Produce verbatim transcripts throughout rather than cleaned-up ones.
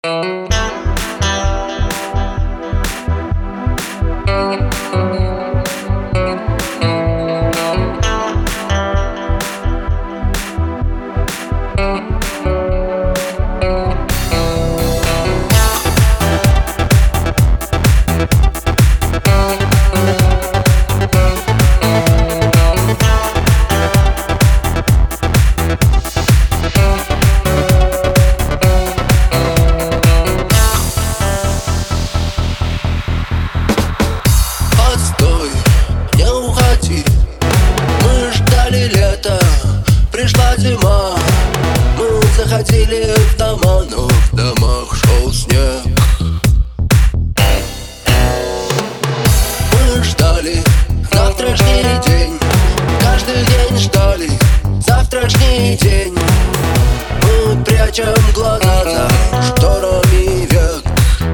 Пришла зима, мы заходили в дома, но в домах шел снег. Мы ждали завтрашний день, каждый день ждали завтрашний день. Мы прячем глаза за шторами век.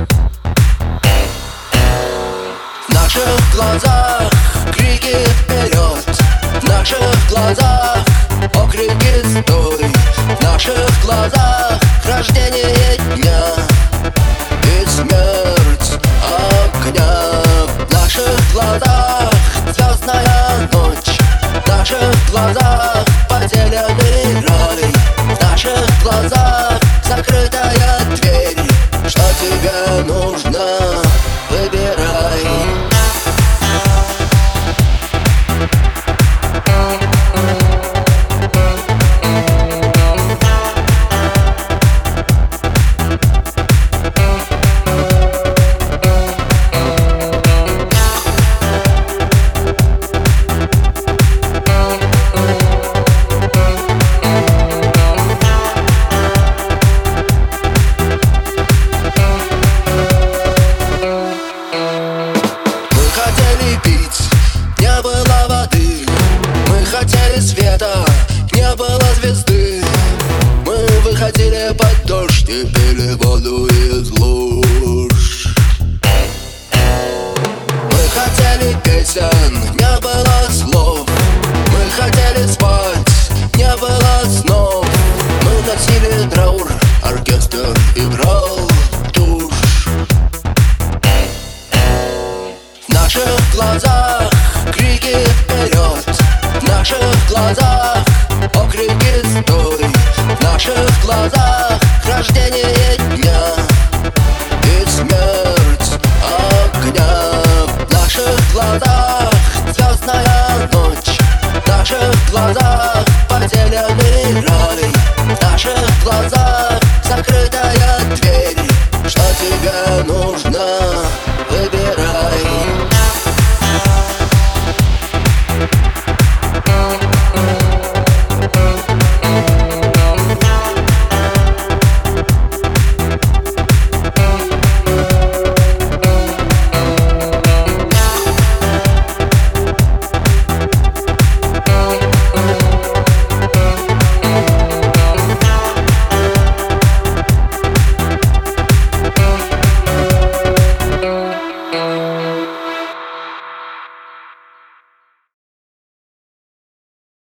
В наших глазах крики вперед, в наших глазах окрики стой, в наших глазах рождение дня и смерть огня. В наших глазах звездная ночь, в наших глазах потерянный рай, в наших глазах закрытая дверь. Что тебе нужно, выбирай. Не было воды, мы хотели света, не было звезды. Мы выходили под дождь и пили воду из луж. Мы хотели песен, не было слов. Мы хотели спать, не было снов. Мы носили траур, оркестр играл тушь. В наших глазах крики вперед, в наших глазах окрики стой, в наших глазах рождение